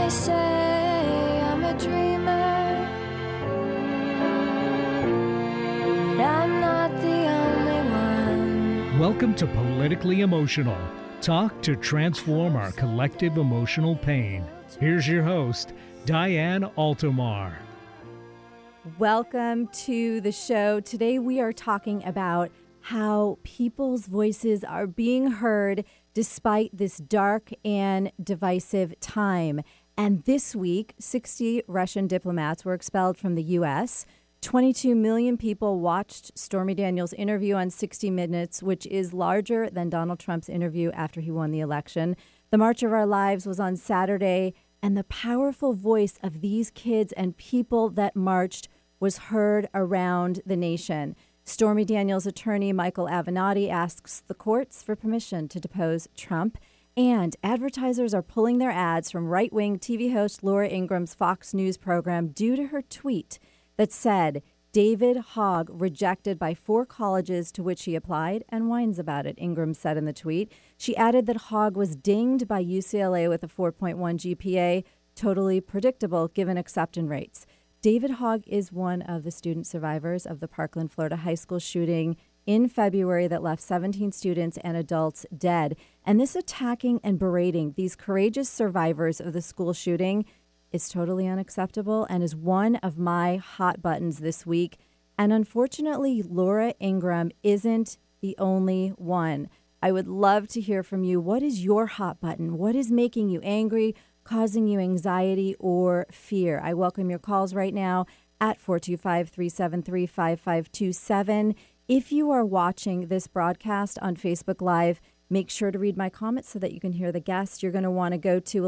They say I'm a dreamer, but I'm not the only one. Welcome to Politically Emotional. Talk to transform our collective emotional pain. Here's your host, Diane Altomar. Welcome to the show. Today we are talking about how people's voices are being heard despite this dark and divisive time. And this week, 60 Russian diplomats were expelled from the U.S. 22 million people watched Stormy Daniels' interview on 60 Minutes, which is larger than Donald Trump's interview after he won the election. The March of Our Lives was on Saturday, and the powerful voice of these kids and people that marched was heard around the nation. Stormy Daniels' attorney, Michael Avenatti, asks the courts for permission to depose Trump. And advertisers are pulling their ads from right-wing TV host Laura Ingraham's Fox News program due to her tweet that said, David Hogg rejected by 4 colleges to which he applied and whines about it, Ingraham said in the tweet. She added that Hogg was dinged by UCLA with a 4.1 GPA, totally predictable given acceptance rates. David Hogg is one of the student survivors of the Parkland, Florida high school shooting in February that left 17 students and adults dead. And this attacking and berating these courageous survivors of the school shooting is totally unacceptable and is one of my hot buttons this week. And unfortunately, Laura Ingraham isn't the only one. I would love to hear from you. What is your hot button? What is making you angry, causing you anxiety or fear? I welcome your calls right now at 425-373-5527. If you are watching this broadcast on Facebook Live, make sure to read my comments so that you can hear the guests. You're going to want to go to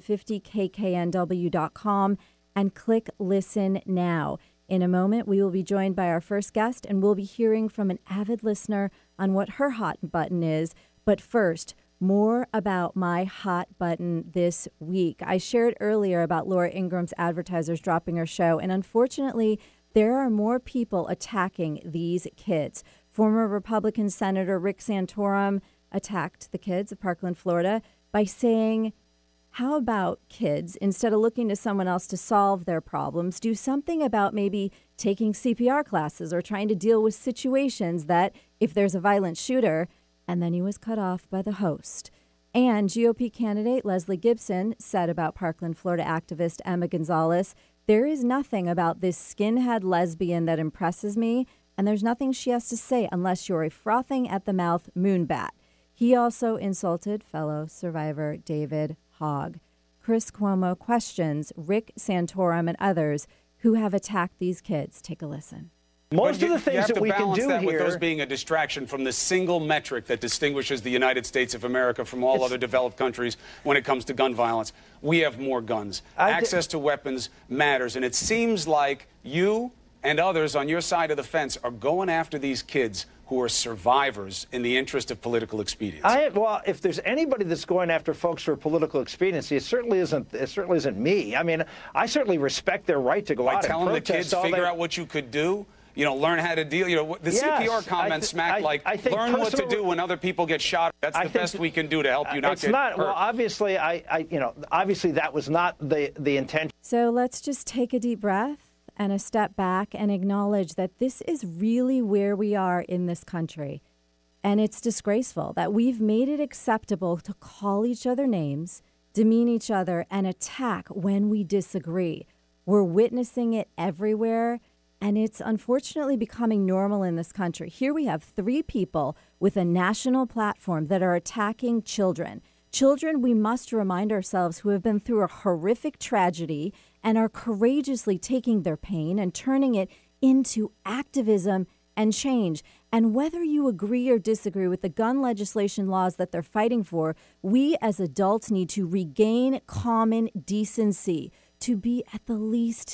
1150kknw.com and click Listen Now. In a moment, we will be joined by our first guest, and we'll be hearing from an avid listener on what her hot button is. But first, more about my hot button this week. I shared earlier about Laura Ingraham's advertisers dropping her show, and unfortunately, there are more people attacking these kids. Former Republican Senator Rick Santorum attacked the kids of Parkland, Florida, by saying, how about kids, instead of looking to someone else to solve their problems, do something about maybe taking CPR classes or trying to deal with situations that if there's a violent shooter. And then he was cut off by the host. And GOP candidate Leslie Gibson said about Parkland, Florida activist Emma Gonzalez, there is nothing about this skinhead lesbian that impresses me, and there's nothing she has to say unless you're a frothing at the mouth moonbat. He also insulted fellow survivor David Hogg. Chris Cuomo questions Rick Santorum and others who have attacked these kids. Take a listen. Most of the things that we can do that here, with those being a distraction from the single metric that distinguishes the United States of America from all other developed countries when it comes to gun violence. We have more guns. Access to weapons matters, and it seems like you and others on your side of the fence are going after these kids who are survivors in the interest of political expediency. Well, if there's anybody that's going after folks for political expediency, it certainly isn't me. I mean, I certainly respect their right to go out and protest. By telling the kids, figure out what you could do. Learn how to deal. The CPR comment smacked learn what to do when other people get shot. That's the best we can do to help you not get hurt. Well, obviously, obviously that was not the intention. So let's just take a deep breath and a step back and acknowledge that this is really where we are in this country. And it's disgraceful that we've made it acceptable to call each other names, demean each other, and attack when we disagree. We're witnessing it everywhere. And it's unfortunately becoming normal in this country. Here we have 3 people with a national platform that are attacking children. Children, we must remind ourselves, who have been through a horrific tragedy and are courageously taking their pain and turning it into activism and change. And whether you agree or disagree with the gun legislation laws that they're fighting for, we as adults need to regain common decency, to be at the least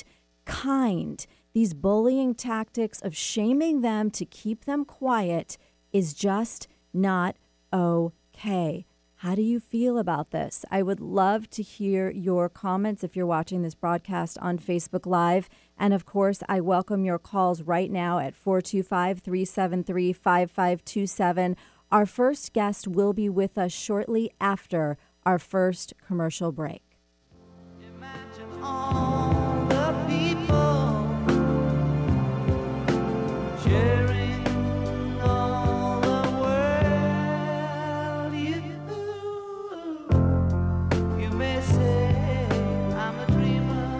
kind. These bullying tactics of shaming them to keep them quiet is just not okay. How do you feel about this? I would love to hear your comments if you're watching this broadcast on Facebook Live. And of course, I welcome your calls right now at 425-373-5527. Our first guest will be with us shortly after our first commercial break. all the people sharing all the world. You may say I'm a dreamer,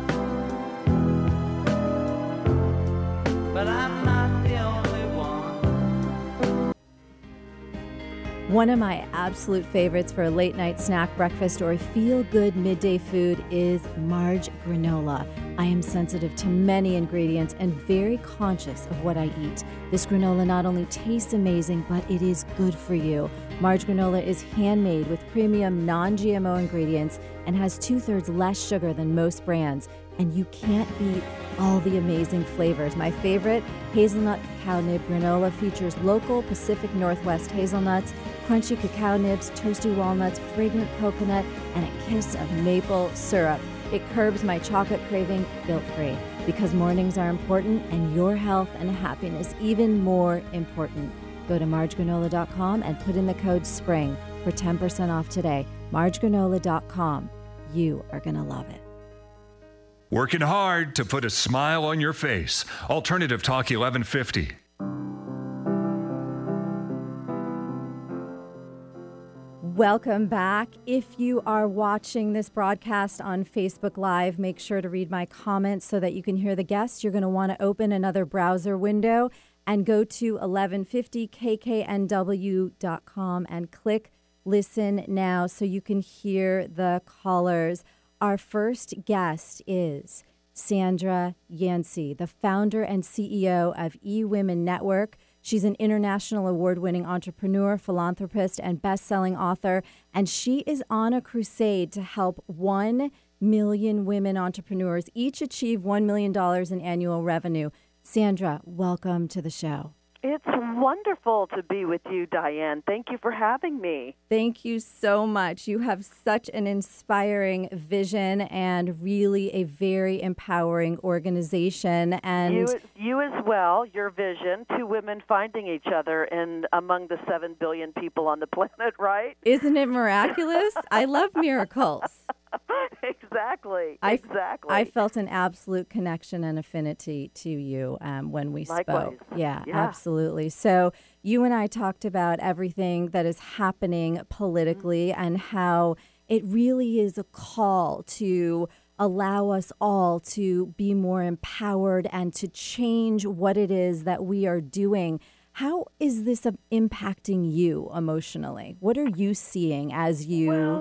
but I'm not the only one. One of my absolute favorites for a late night snack, breakfast, or feel-good midday food is Marge granola. I am sensitive to many ingredients and very conscious of what I eat. This granola not only tastes amazing, but it is good for you. Marge granola is handmade with premium non-GMO ingredients and has 2/3 less sugar than most brands. And you can't beat all the amazing flavors. My favorite, hazelnut cacao nib granola, features local Pacific Northwest hazelnuts, crunchy cacao nibs, toasty walnuts, fragrant coconut, and a kiss of maple syrup. It curbs my chocolate craving guilt-free, because mornings are important and your health and happiness even more important. Go to margegranola.com and put in the code SPRING for 10% off today. margegranola.com. You are going to love it. Working hard to put a smile on your face. Alternative Talk 1150. Welcome back. If you are watching this broadcast on Facebook Live, make sure to read my comments so that you can hear the guests. You're going to want to open another browser window and go to 1150kknw.com and click Listen Now so you can hear the callers. Our first guest is Sandra Yancey, the founder and CEO of eWomen Network. She's an international award-winning entrepreneur, philanthropist, and best-selling author, and she is on a crusade to help 1 million women entrepreneurs each achieve $1 million in annual revenue. Sandra, welcome to the show. It's wonderful to be with you, Diane. Thank you for having me. Thank you so much. You have such an inspiring vision and really a very empowering organization. And you as well, your vision, 2 women finding each other in among the 7 billion people on the planet, right? Isn't it miraculous? I love miracles. Exactly. I felt an absolute connection and affinity to you when we Likewise. spoke. Yeah, absolutely. So you and I talked about everything that is happening politically and how it really is a call to allow us all to be more empowered and to change what it is that we are doing. How is this impacting you emotionally? What are you seeing as you... Well,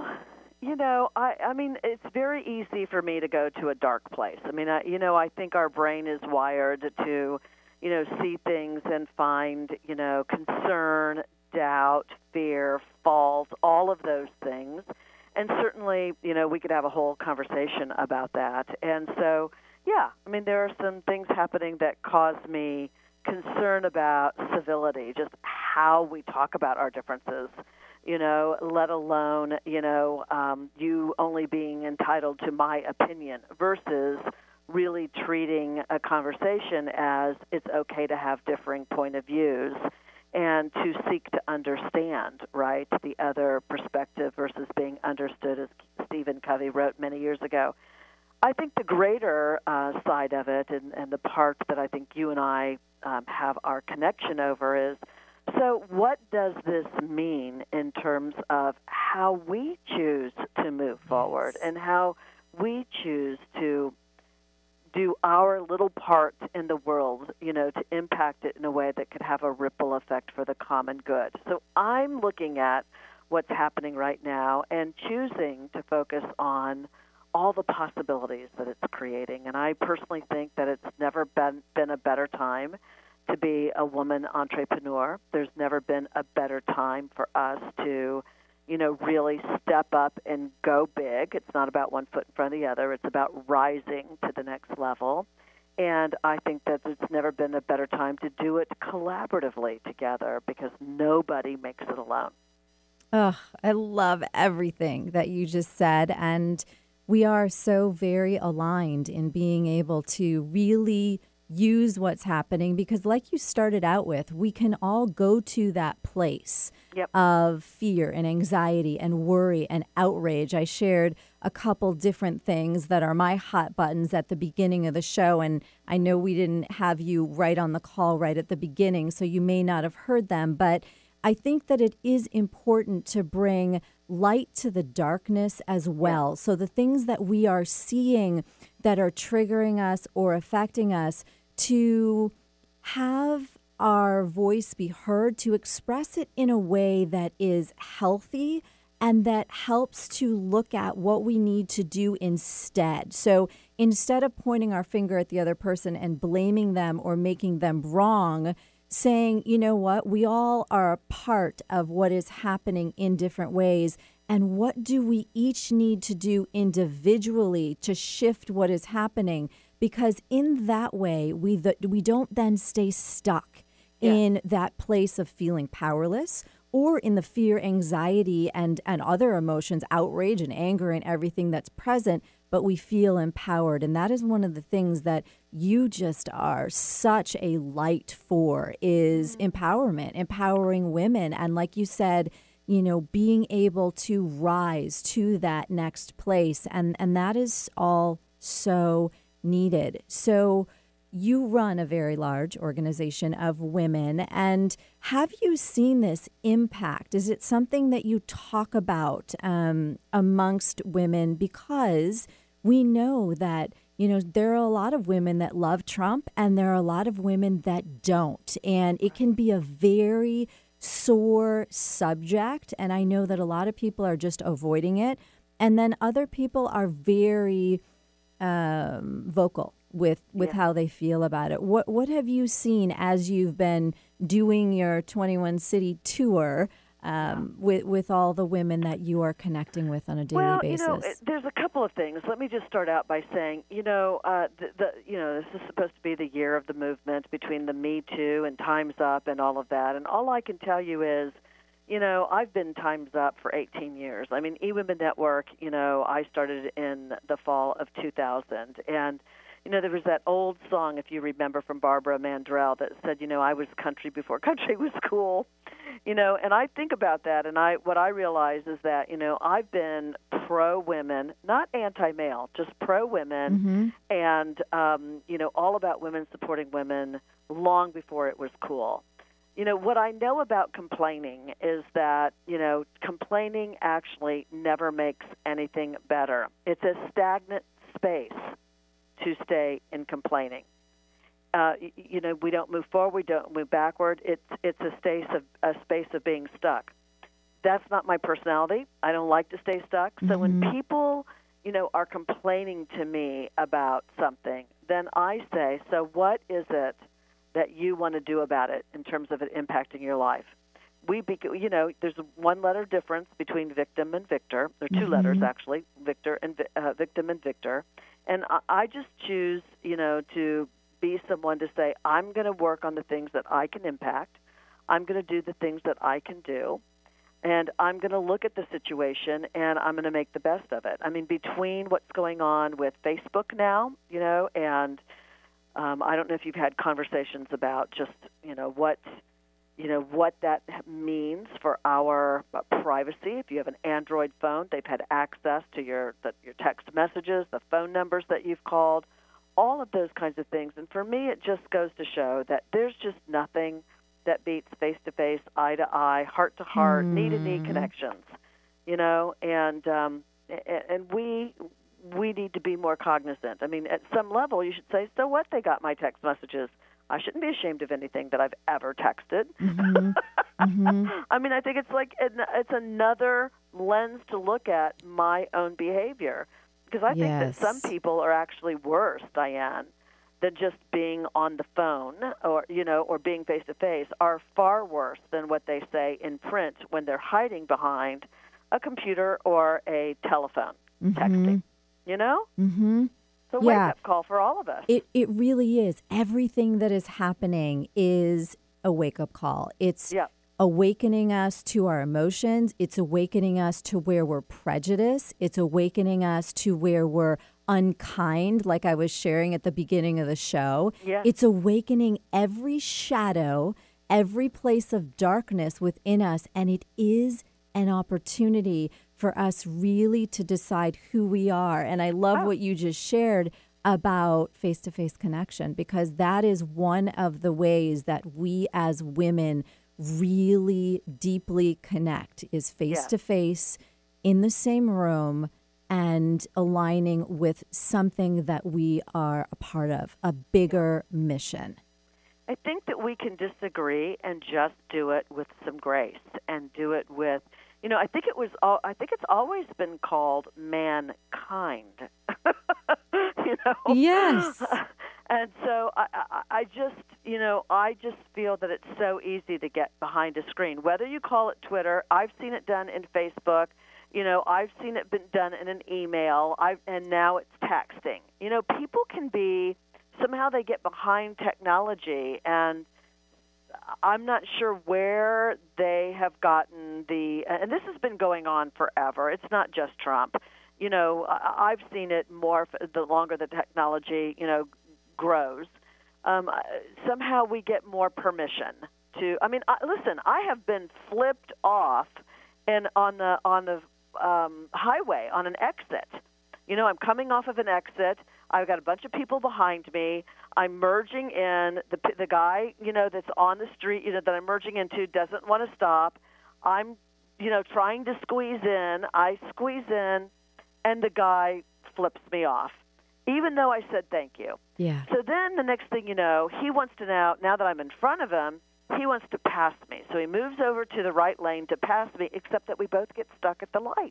I mean, it's very easy for me to go to a dark place. I mean, I think our brain is wired to, see things and find, concern, doubt, fear, fault, all of those things. And certainly, we could have a whole conversation about that. And so, there are some things happening that cause me concern about civility, just how we talk about our differences. Let alone, you only being entitled to my opinion versus really treating a conversation as it's okay to have differing point of views and to seek to understand, right, the other perspective versus being understood, as Stephen Covey wrote many years ago. I think the greater side of it and the part that I think you and I have our connection over is, so what does this mean in terms of how we choose to move forward and how we choose to do our little part in the world, to impact it in a way that could have a ripple effect for the common good? So I'm looking at what's happening right now and choosing to focus on all the possibilities that it's creating. And I personally think that it's never been a better time to be a woman entrepreneur. There's never been a better time for us to, really step up and go big. It's not about one foot in front of the other. It's about rising to the next level. And I think that it's never been a better time to do it collaboratively together because nobody makes it alone. Oh, I love everything that you just said. And we are so very aligned in being able to really use what's happening, because like you started out with, we can all go to that place of fear and anxiety and worry and outrage. I shared a couple different things that are my hot buttons at the beginning of the show, and I know we didn't have you right on the call right at the beginning, so you may not have heard them, but I think that it is important to bring light to the darkness as well. So the things that we are seeing that are triggering us or affecting us, to have our voice be heard, to express it in a way that is healthy and that helps to look at what we need to do instead. So instead of pointing our finger at the other person and blaming them or making them wrong, saying, you know what, we all are a part of what is happening in different ways. And what do we each need to do individually to shift what is happening? Because in that way, we don't then stay stuck in that place of feeling powerless or in the fear, anxiety, and other emotions, outrage and anger and everything that's present, but we feel empowered. And that is one of the things that you just are such a light for, is empowerment, empowering women. And like you said, you know, being able to rise to that next place. And that is all so needed. So you run a very large organization of women, and have you seen this impact? Is it something that you talk about amongst women? Because we know that, you know, there are a lot of women that love Trump and there are a lot of women that don't. And it can be a very sore subject. And I know that a lot of people are just avoiding it. And then other people are very vocal with how they feel about it. What have you seen as you've been doing your 21 city tour with all the women that you are connecting with on a daily basis? Well, there's a couple of things. Let me just start out by saying, this is supposed to be the year of the movement between the Me Too and Time's Up and all of that. And all I can tell you is, you know, I've been Time's Up for 18 years. I mean, eWomen Network, you know, I started in the fall of 2000. And, you know, there was that old song, if you remember, from Barbara Mandrell that said, you know, I was country before country was cool. You know, and I think about that, and what I realize is that, you know, I've been pro-women, not anti-male, just pro-women, and, you know, all about women supporting women long before it was cool. You know, what I know about complaining is that, you know, complaining actually never makes anything better. It's a stagnant space to stay in complaining. You know, we don't move forward, we don't move backward. It's a space of being stuck. That's not my personality. I don't like to stay stuck. So when people, you know, are complaining to me about something, then I say, so what is it that you want to do about it in terms of it impacting your life? You know, there's a one-letter difference between victim and victor. There are two letters, actually, victim and victor. And I just choose, you know, to be someone to say, I'm going to work on the things that I can impact. I'm going to do the things that I can do. And I'm going to look at the situation, and I'm going to make the best of it. I mean, between what's going on with Facebook now, you know, and I don't know if you've had conversations about just, you know, what that means for our privacy. If you have an Android phone, they've had access to your text messages, the phone numbers that you've called, all of those kinds of things. And for me, it just goes to show that there's just nothing that beats face-to-face, eye-to-eye, heart-to-heart, knee-to-knee connections, you know, and we need to be more cognizant. I mean, at some level, you should say, so what, they got my text messages. I shouldn't be ashamed of anything that I've ever texted. I mean, I think it's like it's another lens to look at my own behavior. Because I think that some people are actually worse, Diane, than just being on the phone or, you know, or being face-to-face, are far worse than what they say in print when they're hiding behind a computer or a telephone texting, you know? It's a wake-up call for all of us. It really is. Everything that is happening is a wake-up call. It's awakening us to our emotions. It's awakening us to where we're prejudiced. It's awakening us to where we're unkind, like I was sharing at the beginning of the show. Yeah. It's awakening every shadow, every place of darkness within us, and it is an opportunity for us really to decide who we are. And I love what you just shared about face-to-face connection, because that is one of the ways that we as women really deeply connect, is face-to-face in the same room and aligning with something that we are a part of, a bigger mission. I think that we can disagree and just do it with some grace and do it with, I think it's always been called mankind. Yes. And so I just feel that it's so easy to get behind a screen. Whether you call it Twitter, I've seen it done in Facebook. I've seen it been done in an email. And now it's texting. People can be, somehow they get behind technology, and I'm not sure where they have gotten and this has been going on forever. It's not just Trump. I've seen it more the longer the technology, grows. Somehow we get more permission to. I mean, listen, I have been flipped off, and on the highway on an exit. I'm coming off of an exit. I've got a bunch of people behind me. I'm merging in. The guy, that's on the street, that I'm merging into doesn't want to stop. I'm, trying to squeeze in. I squeeze in, and the guy flips me off, even though I said thank you. Yeah. So then the next thing you know, he wants to now that I'm in front of him, he wants to pass me. So he moves over to the right lane to pass me, except that we both get stuck at the light.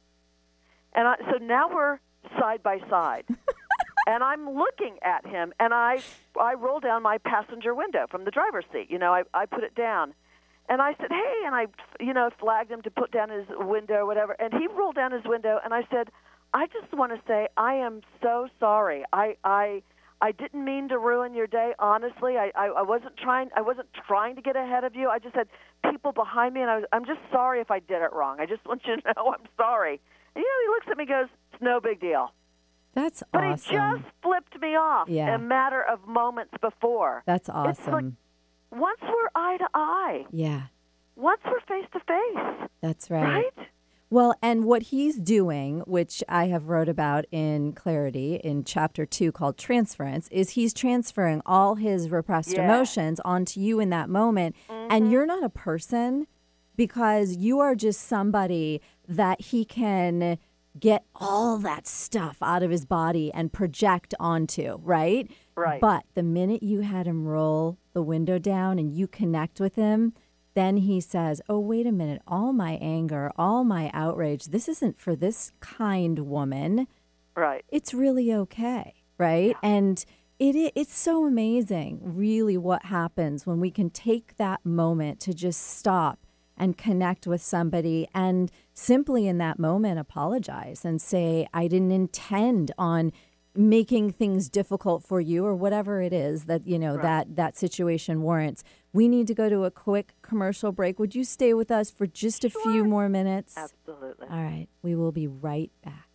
And so now we're side by side. And I'm looking at him, and I roll down my passenger window from the driver's seat. I put it down. And I said, hey, and I, flagged him to put down his window or whatever. And he rolled down his window, and I said, I just want to say I am so sorry. I didn't mean to ruin your day, honestly. I wasn't trying to get ahead of you. I just had people behind me, and I'm just sorry if I did it wrong. I just want you to know I'm sorry. And, he looks at me and goes, it's no big deal. That's but awesome. But he just flipped me off a matter of moments before. That's awesome. It's like, once we're eye to eye. Yeah. Once we're face to face. That's right. Right? Well, and what he's doing, which I have wrote about in Clarity in chapter 2 called Transference, is he's transferring all his repressed emotions onto you in that moment. Mm-hmm. And you're not a person, because you are just somebody that he can get all that stuff out of his body and project onto, right? Right. But the minute you had him roll the window down and you connect with him, then he says, oh, wait a minute, all my anger, all my outrage, this isn't for this kind woman. Right. It's really okay, right? Yeah. And it's so amazing, really, what happens when we can take that moment to just stop and connect with somebody and simply in that moment apologize and say, I didn't intend on making things difficult for you, or whatever it is that, that situation warrants. We need to go to a quick commercial break. Would you stay with us for just a few more minutes? Absolutely. All right. We will be right back.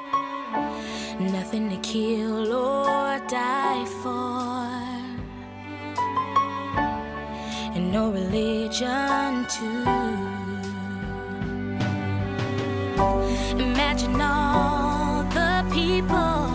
Nothing to kill or die for, and no religion too. Imagine all the people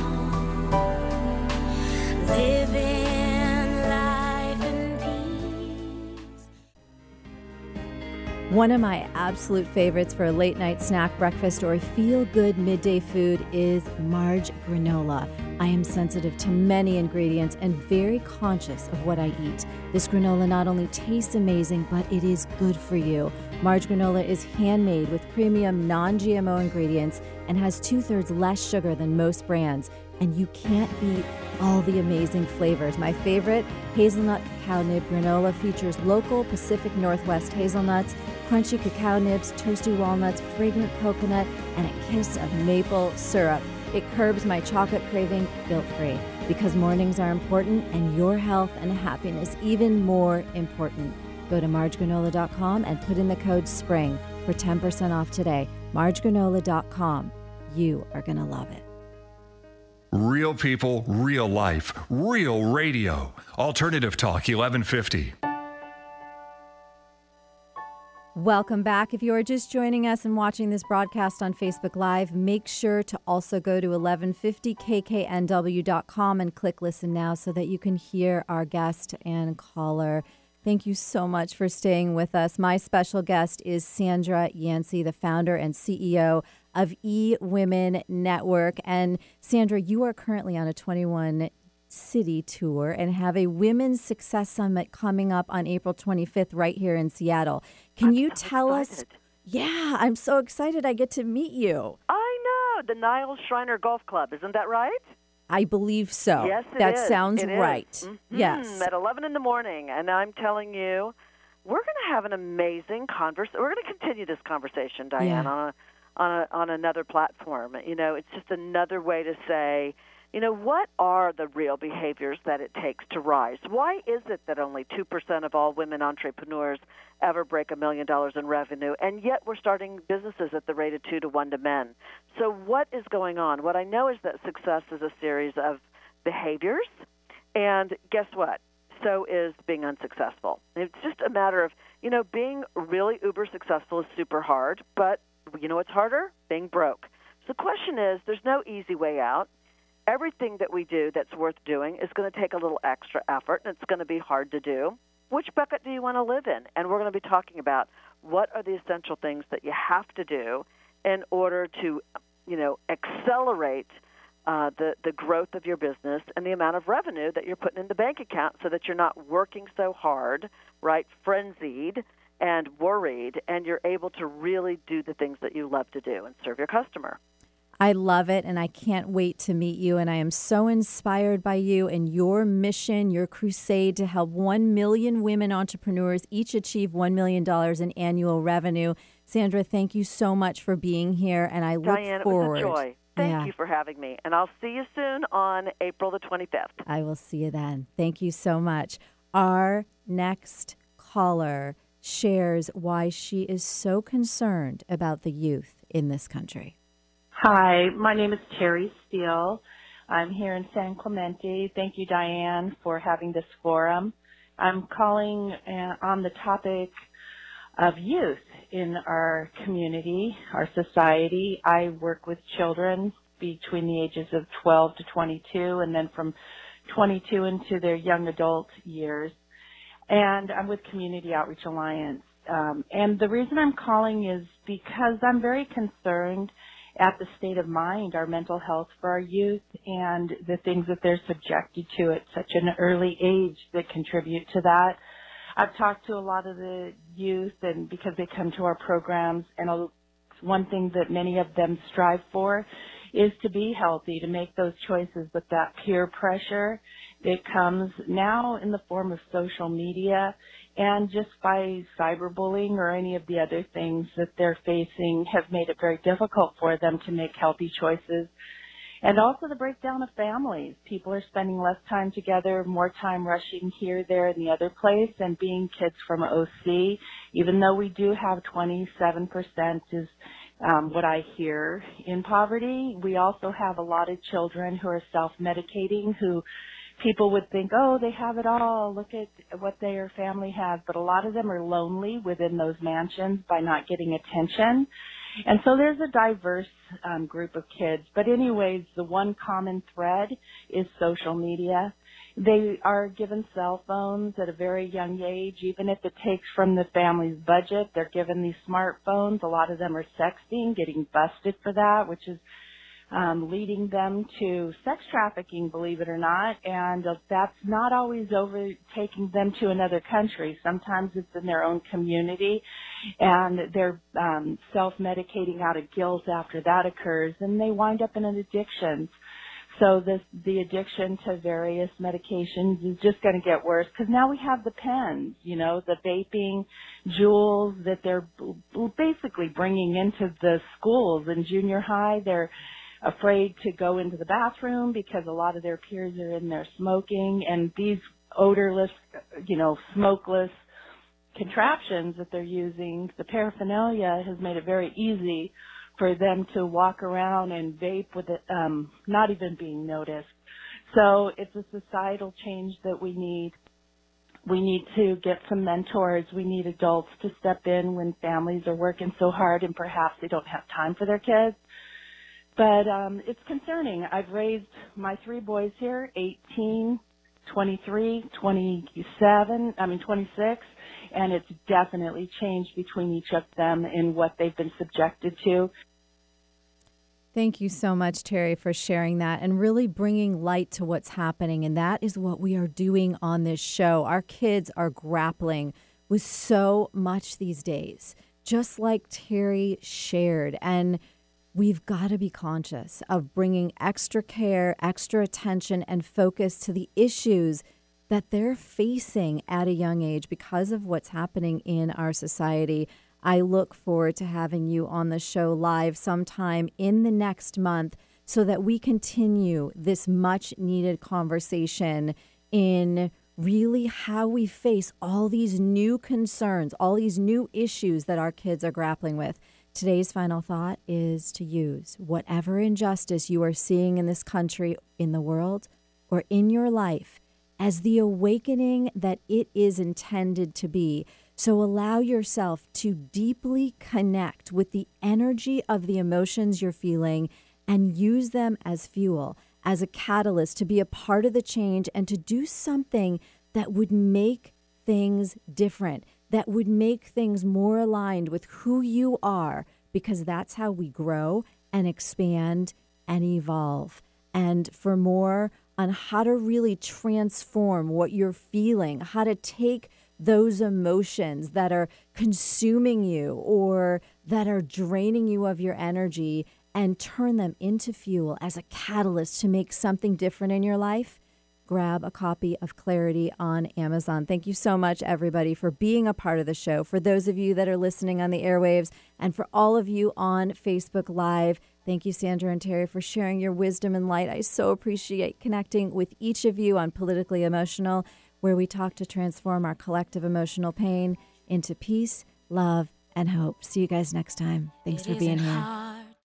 living life in peace. One of my absolute favorites for a late night snack, breakfast, or feel-good midday food is Marge granola. I am sensitive to many ingredients and very conscious of what I eat. This granola not only tastes amazing, but it is good for you. Marge granola is handmade with premium non-GMO ingredients and has 2/3 less sugar than most brands. And you can't beat all the amazing flavors. My favorite, hazelnut cacao nib granola, features local Pacific Northwest hazelnuts, crunchy cacao nibs, toasty walnuts, fragrant coconut, and a kiss of maple syrup. It curbs my chocolate craving guilt-free, because mornings are important and your health and happiness even more important. Go to margegranola.com and put in the code SPRING for 10% off today. margegranola.com. You are going to love it. Real people, real life, real radio. Alternative Talk 1150. Welcome back. If you are just joining us and watching this broadcast on Facebook Live, make sure to also go to 1150kknw.com and click Listen Now so that you can hear our guest and caller. Thank you so much for staying with us. My special guest is Sandra Yancey, the founder and CEO of eWomen Network. And Sandra, you are currently on a 21-city tour and have a Women's Success Summit coming up on April 25th right here in Seattle. Can you tell us? Yeah, I'm so excited I get to meet you. I know. The Niles Shriner Golf Club. Isn't that right? I believe so. Yes, it that is. sounds it right. Mm-hmm. Yes. At 11 in the morning. And I'm telling you, we're going to have an amazing conversation. We're going to continue this conversation, Diane, on another platform. You know, it's just another way to say, you know, what are the real behaviors that it takes to rise? Why is it that only 2% of all women entrepreneurs ever break $1 million in revenue, and yet we're starting businesses at the rate of 2 to 1 to men? So what is going on? What I know is that success is a series of behaviors, and guess what? So is being unsuccessful. It's just a matter of, you know, being really uber successful is super hard, but you know what's harder? Being broke. So the question is, there's no easy way out. Everything that we do that's worth doing is going to take a little extra effort, and it's going to be hard to do. Which bucket do you want to live in? And we're going to be talking about what are the essential things that you have to do in order to, you know, accelerate the growth of your business and the amount of revenue that you're putting in the bank account so that you're not working so hard, right, frenzied and worried, and you're able to really do the things that you love to do and serve your customer. I love it, and I can't wait to meet you, and I am so inspired by you and your mission, your crusade to help 1 million women entrepreneurs each achieve $1 million in annual revenue. Sandra, thank you so much for being here, and I look Diane, forward. It was a joy. Thank you for having me, and I'll see you soon on April the 25th. I will see you then. Thank you so much. Our next caller shares why she is so concerned about the youth in this country. Hi, my name is Terry Steele. I'm here in San Clemente. Thank you, Diane, for having this forum. I'm calling on the topic of youth in our community, our society. I work with children between the ages of 12 to 22 and then from 22 into their young adult years. And I'm with Community Outreach Alliance. And the reason I'm calling is because I'm very concerned at the state of mind, our mental health for our youth, and the things that they're subjected to at such an early age that contribute to that. I've talked to a lot of the youth, and because they come to our programs, and one thing that many of them strive for is to be healthy, to make those choices, but that peer pressure that comes now in the form of social media and just by cyberbullying or any of the other things that they're facing have made it very difficult for them to make healthy choices. And also the breakdown of families. People are spending less time together, more time rushing here, there, and the other place, and being kids from OC, even though we do have 27% is what I hear in poverty. We also have a lot of children who are self-medicating, who people would think, oh, they have it all. Look at what their family has. But a lot of them are lonely within those mansions by not getting attention. And so there's a diverse group of kids. But anyways, the one common thread is social media. They are given cell phones at a very young age. Even if it takes from the family's budget, they're given these smartphones. A lot of them are sexting, getting busted for that, which is leading them to sex trafficking, believe it or not, and that's not always overtaking them to another country. Sometimes it's in their own community, and they're self-medicating out of guilt after that occurs, and they wind up in an addiction. So the addiction to various medications is just going to get worse because now we have the pens, you know, the vaping, Juuls that they're basically bringing into the schools. In junior high, they're afraid to go into the bathroom because a lot of their peers are in there smoking, and these odorless, you know, smokeless contraptions that they're using, the paraphernalia has made it very easy for them to walk around and vape with it, not even being noticed. So it's a societal change that we need. We need to get some mentors. We need adults to step in when families are working so hard and perhaps they don't have time for their kids. But it's concerning. I've raised my 3 boys here, 18, 23, 26, and it's definitely changed between each of them in what they've been subjected to. Thank you so much, Terry, for sharing that and really bringing light to what's happening. And that is what we are doing on this show. Our kids are grappling with so much these days, just like Terry shared. And we've got to be conscious of bringing extra care, extra attention, and focus to the issues that they're facing at a young age because of what's happening in our society. I look forward to having you on the show live sometime in the next month so that we continue this much needed conversation in really how we face all these new concerns, all these new issues that our kids are grappling with. Today's final thought is to use whatever injustice you are seeing in this country, in the world, or in your life as the awakening that it is intended to be. So allow yourself to deeply connect with the energy of the emotions you're feeling and use them as fuel, as a catalyst to be a part of the change and to do something that would make things different, that would make things more aligned with who you are, because that's how we grow and expand and evolve. And for more on how to really transform what you're feeling, how to take those emotions that are consuming you or that are draining you of your energy and turn them into fuel as a catalyst to make something different in your life, grab a copy of Clarity on Amazon. Thank you so much, everybody, for being a part of the show. For those of you that are listening on the airwaves and for all of you on Facebook Live, thank you, Sandra and Terry, for sharing your wisdom and light. I so appreciate connecting with each of you on Politically Emotional, where we talk to transform our collective emotional pain into peace, love, and hope. See you guys next time. Thanks for being here.